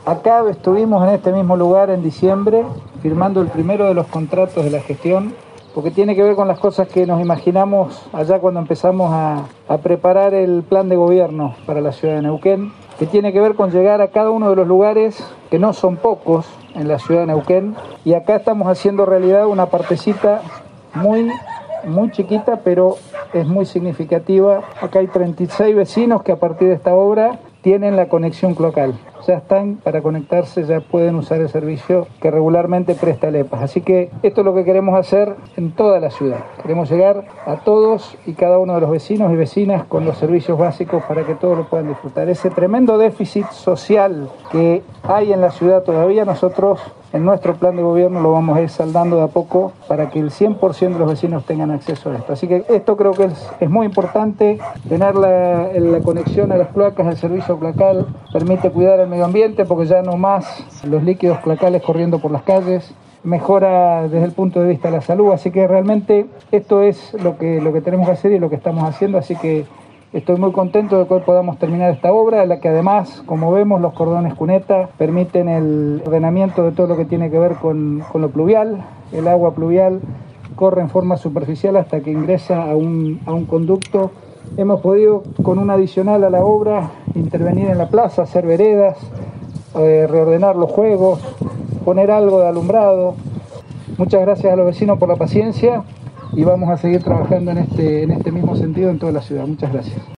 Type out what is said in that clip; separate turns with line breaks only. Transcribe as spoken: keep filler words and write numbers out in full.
Acá estuvimos en este mismo lugar en diciembre firmando el primero de los contratos de la gestión, porque tiene que ver con las cosas que nos imaginamos allá cuando empezamos a, a preparar el plan de gobierno para la ciudad de Neuquén, que tiene que ver con llegar a cada uno de los lugares, que no son pocos en la ciudad de Neuquén, y acá estamos haciendo realidad una partecita muy, muy chiquita, pero es muy significativa. Acá hay treinta y seis vecinos que a partir de esta obra tienen la conexión cloacal. Ya están para conectarse, ya pueden usar el servicio que regularmente presta el E P A. Así que esto es lo que queremos hacer en toda la ciudad. Queremos llegar a todos y cada uno de los vecinos y vecinas con los servicios básicos para que todos lo puedan disfrutar. Ese tremendo déficit social que hay en la ciudad todavía, nosotros en nuestro plan de gobierno lo vamos a ir saldando de a poco para que el cien por ciento de los vecinos tengan acceso a esto. Así que esto creo que es, es muy importante, tener la, la conexión a las cloacas, el servicio cloacal, permite cuidar el medio ambiente porque ya no más los líquidos cloacales corriendo por las calles, mejora desde el punto de vista de la salud, así que realmente esto es lo que, lo que tenemos que hacer y lo que estamos haciendo, así que estoy muy contento de que hoy podamos terminar esta obra, en la que además, como vemos, los cordones cuneta permiten el ordenamiento de todo lo que tiene que ver con, con lo pluvial. El agua pluvial corre en forma superficial hasta que ingresa a un, a un conducto. Hemos podido, con un adicional a la obra, intervenir en la plaza, hacer veredas, eh, reordenar los juegos, poner algo de alumbrado. Muchas gracias a los vecinos por la paciencia y vamos a seguir trabajando en este, en este mismo sentido en toda la ciudad. Muchas gracias.